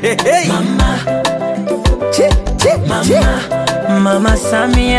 Mama, mama, Mama Samia,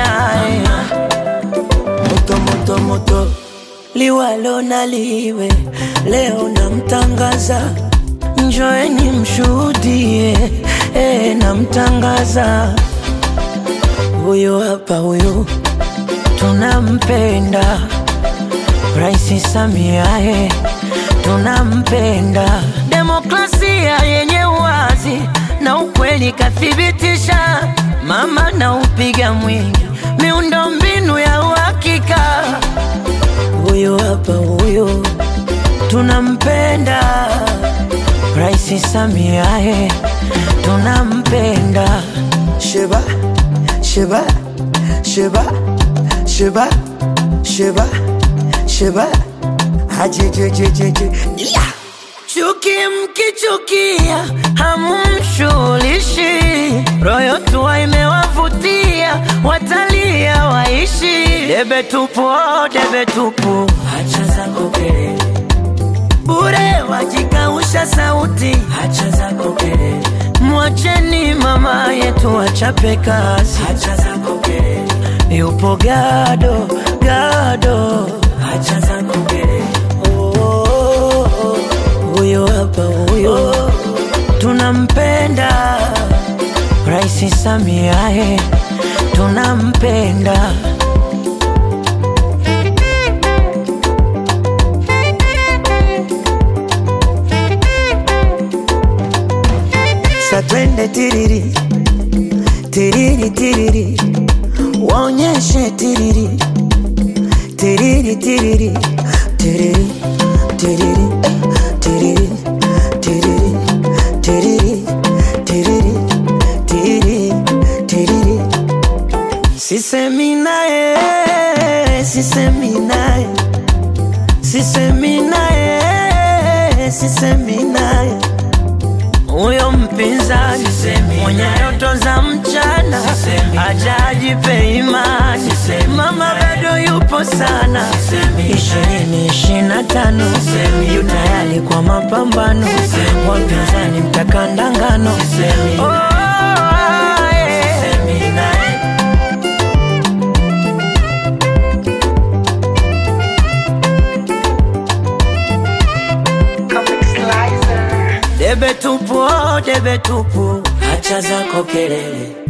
moto moto moto, liwalo na liwe, leo namtangaza, njoeni mshuhudie, namtangaza. Huyo hapa huyo, tunampenda Rais Samia, tunampenda. Demokrasia yenye uwazi na ukweli kathibitisha, mama na upiga mwingi, miundo mbinu ya uhakika. Huyo hapa huyo, tunampenda Rais Samia, tunampenda. Sheba, Sheba, Sheba, Sheba, Sheba, Sheba, yeah. Chuki mkichukia hamumshulishi, royo tuwa imewavutia, watalia waishi. Debe tupu, debe tupu, hacha zako kelele, bure wajikausha sauti, hacha zako kelele. Mwacheni mama yetu achape kazi, hacha zako kelele. Yupo gado, gado, hacha zako kelele. Huyo hapa huyo, tunampenda Rais Samia, tunampenda. Sa twende tiriri, tiriri tiriri, waonyeshe tiriri, tiriri tiriri, tiriri tiriri, tiriri tiriri, tiriri tiriri, tiriri tiriri. Sisemi naye, sisemi naye, sisemi naye, sisemi naye. Huyo mpinzani mwenye ndoto za mchana, ajajipe imani, mama bado yupo sana. 2025 yu tayari kwa mapambano, wapinzani mtakandangano. Debe tupu, debe tupu, hacha zako kelele.